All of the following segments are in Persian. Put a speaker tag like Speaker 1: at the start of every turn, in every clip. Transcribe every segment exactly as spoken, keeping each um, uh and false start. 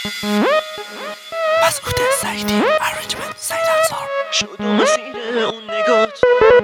Speaker 1: مسعود سعیدی ارنجمنت سعید انصار. شد و مسیر اون نگات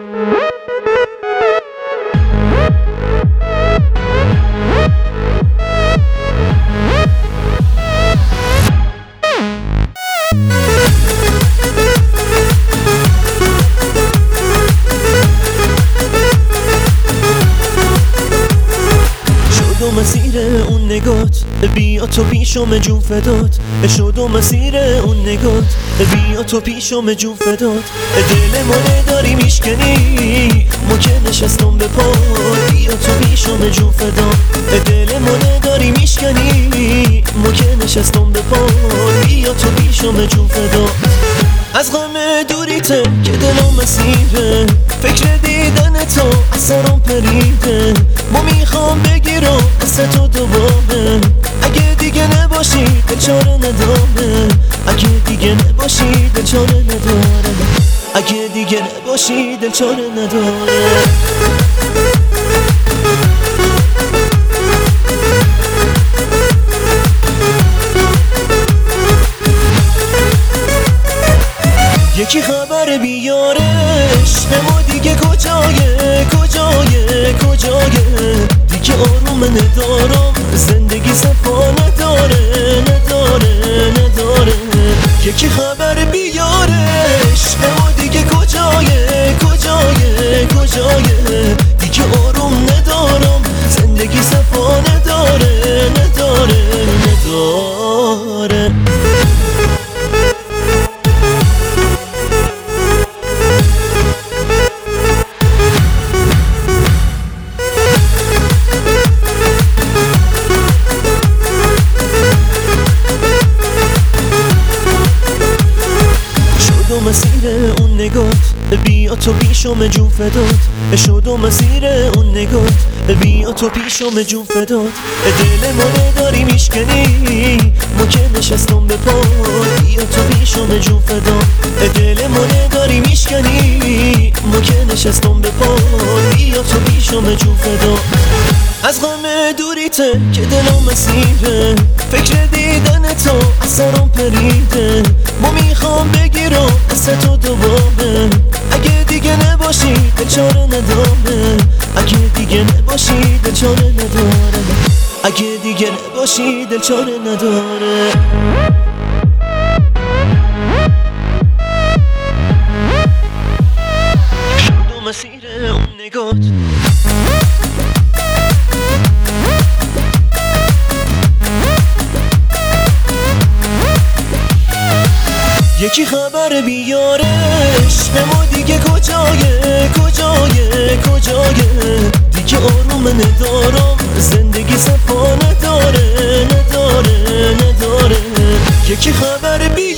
Speaker 1: مسیر اون نگات بیا تو پیشم جون فدات. شد و مسیر اون نگات بیا تو پیشم جون فدات. دل منه داری میشکنی ما که نشستم به پا. بیا تو پیشم جون فدات. دل منه داری میشکنی ما که نشستم به پا. بیا تو پیشم جون فدات. از غم دوریته که دلم مسیره، فکر دیدن تو از سرم پریده. ما میخوام بگیرم دست تو دوباره. اگه دیگه نباشی دل چاره نداره. اگه دیگه نباشی دل چاره نداره. اگه دیگه نباشی دل چاره نداره. یکی خبر بیارش به ما دیگه کجایه کجایه کجایه. دیگه آروم ندارم زندگی صفا نداره نداره نداره. یکی خبر بیارش به ما دیگه کجایه کجایه کجایه. دیگه آروم ندارم زندگی صفا نداره نداره نداره. مسیر اون نگات بیا تو پیشم جون فدات. شد و مسیر اون نگات بیا تو پیشم جون فدات. دل منه داری میشکنی ما که نشستم به پا. بیا تو پیشم جون فدات. دل منه داری میشکنی ما که نشستم به پا. بیا تو پیشم جون فدات. از غم دوریته که دلم مسیره، فکر دیدن تو از سرم پریده. ما میخوام بگیرم دست تو دوباره. اگه دیگه نباشی دل چاره نداره. اگه دیگه نباشی دل چاره نداره. اگه دیگه نباشی دل چاره نداره. شد و مسیر اون نگات یکی خبر بیارش به ما دیگه کجایه کجایه کجایه. دیگه آروم ندارم زندگی صفا نداره نداره نداره. یکی خبر بیارش